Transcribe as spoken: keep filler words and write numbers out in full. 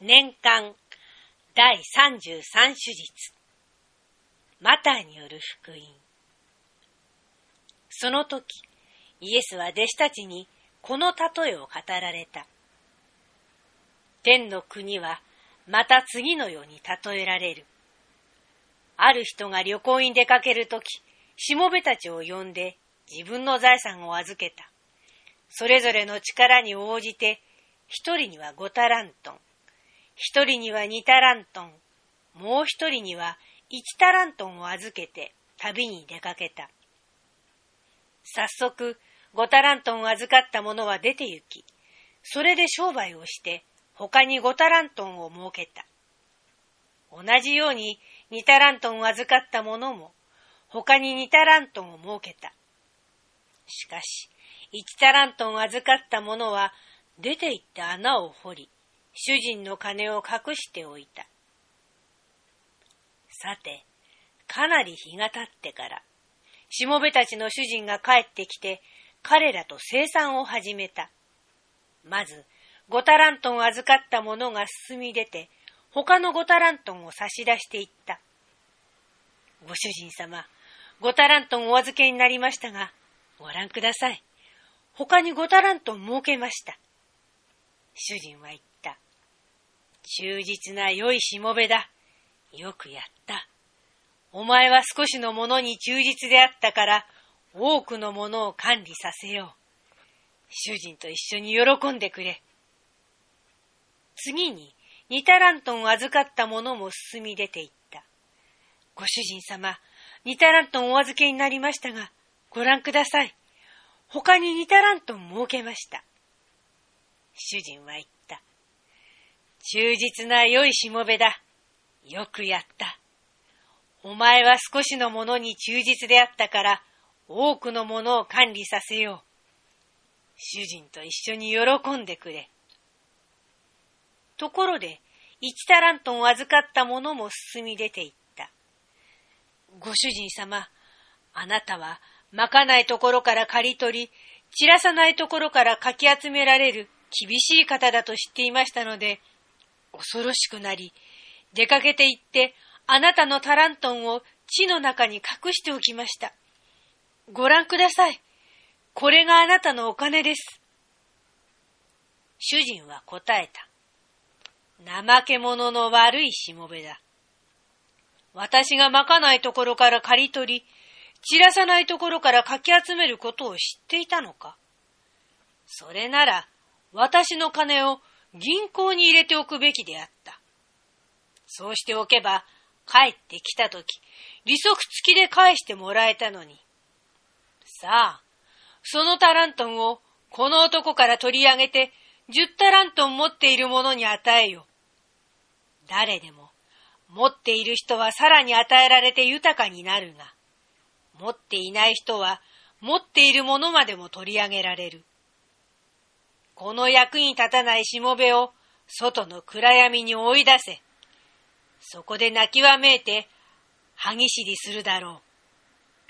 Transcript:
年間だいさんじゅうさん主日、マタイによる福音。その時、イエスは弟子たちにこの例えを語られた。天の国はまた次のように例えられる。ある人が旅行に出かけるとき、しもべたちを呼んで自分の財産を預けた。それぞれの力に応じて、一人には五タラントン、一人には二タラントン、もう一人には一タラントンを預けて旅に出かけた。早速、五タラントンを預かった者は出て行き、それで商売をして他に五タラントンを設けた。同じように二タラントンを預かった者も他に二タラントンを設けた。しかし、一タラントンを預かった者は出て行って穴を掘り、主人の金を隠しておいた。さて、かなり日が経ってから、しもべたちの主人が帰ってきて、彼らと生産を始めた。まず、五タラントンを預かった者が進み出て、他の五タラントンを差し出していった。ご主人様、五タラントンをお預けになりましたが、ご覧ください。他に五タラントン設けました。主人は言った。忠実な良いしもべだ。よくやった。お前は少しのものに忠実であったから、多くのものを管理させよう。主人と一緒に喜んでくれ。次に、二タラントンを預かった者も進み出て行った。ご主人様、二タラントンをお預けになりましたが、ご覧ください。他に二タラントン設けました。主人は言った。忠実な良いしもべだ。よくやった。お前は少しのものに忠実であったから、多くのものを管理させよう。主人と一緒に喜んでくれ。ところで、一タラントンを預かった者も進み出て行った。ご主人様、あなたはまかないところから刈り取り、散らさないところからかき集められる厳しい方だと知っていましたので、恐ろしくなり、出かけて行って、あなたのタラントンを地の中に隠しておきました。ご覧ください。これがあなたのお金です。主人は答えた。怠け者の悪いしもべだ。私がまかないところから刈り取り、散らさないところからかき集めることを知っていたのか。それなら、私の金を銀行に入れておくべきであった。そうしておけば、帰ってきたとき、利息付きで返してもらえたのに。さあ、そのタラントンをこの男から取り上げて、十タラントン持っている者に与えよ。誰でも、持っている人はさらに与えられて豊かになるが、持っていない人は持っているものまでも取り上げられる。この役に立たないしもべを外の暗闇に追い出せ。そこで泣きわめいて歯ぎしりするだろう。